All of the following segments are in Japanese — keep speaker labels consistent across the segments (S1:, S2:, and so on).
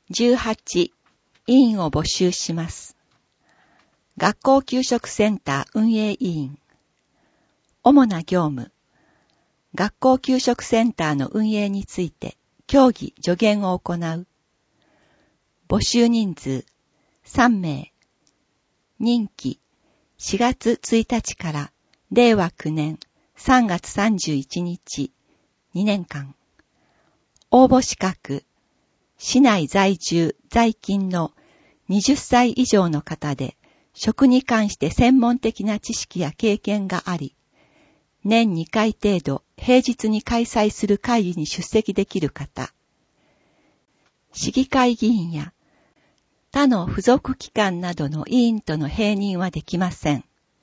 S1: 18、委員を募集します。学校給食センター運営委員。主な業務。学校給食センターの運営について協議助言を行う。募集人数3名。任期4月1日から令和9年3月31日2年間。応募資格市内在住在勤の20歳以上の方で食に関して専門的な知識や経験があり、年2回程度平日に開催する会議に出席できる方。市議会議員や他の付属機関などの委員との併任はできません。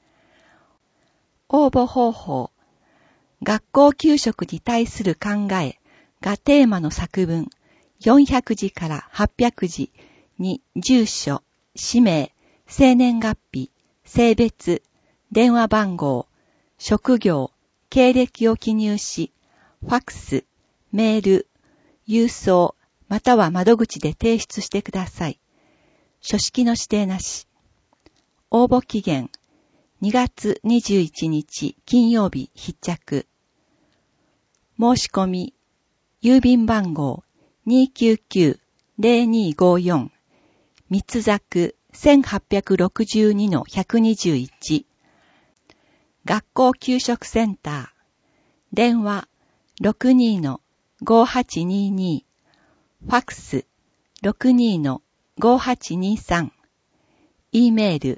S1: 応募方法。学校給食に対する考えがテーマの作文400字から800字に住所、氏名、生年月日、性別、電話番号、職業、経歴を記入し、ファックス、メール、郵送、または窓口で提出してください。書式の指定なし。応募期限、2月21日金曜日必着。申し込み、郵便番号 299-0254 三つzac 1862-121 学校給食センター電話 62-5822 ファックス 62-5823 E メール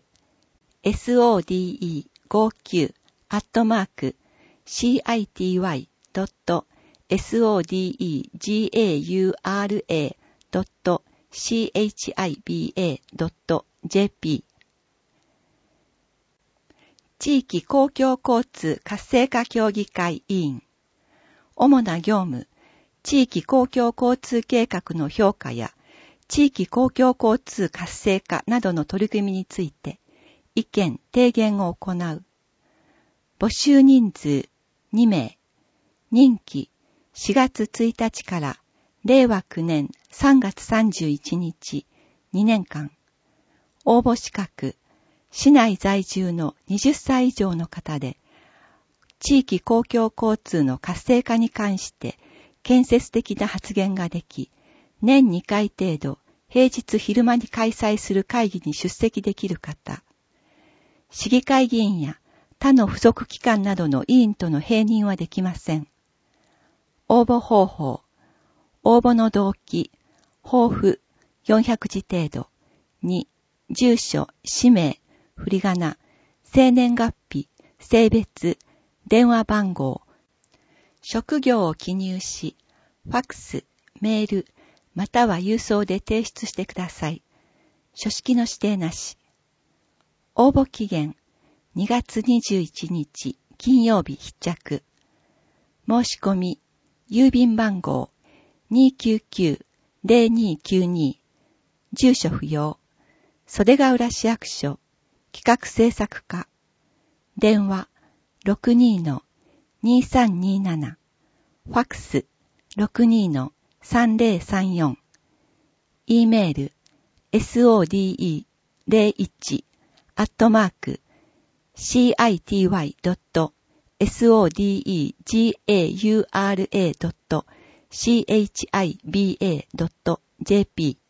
S1: sode.city.sodegaura.chiba.jp 地域公共交通活性化協議会委員。主な業務、地域公共交通計画の評価や地域公共交通活性化などの取り組みについて意見・提言を行う。募集人数2名。任期4月1日から令和9年3月31日2年間。応募資格市内在住の20歳以上の方で地域公共交通の活性化に関して建設的な発言ができ、年2回程度平日昼間に開催する会議に出席できる方。市議会議員や他の付属機関などの委員との併任はできません。応募方法。応募の動機。抱負400字程度。2、住所、氏名、振り仮名、生年月日、性別、電話番号、職業を記入し、ファックス、メール、または郵送で提出してください。書式の指定なし。応募期限、2月21日金曜日必着。申し込み、郵便番号 299-0292 住所不要。袖ヶ浦市役所企画制作課電話 62-2327 ファックス 62-3034 E メール sode01-city.sodegaura.chiba.jp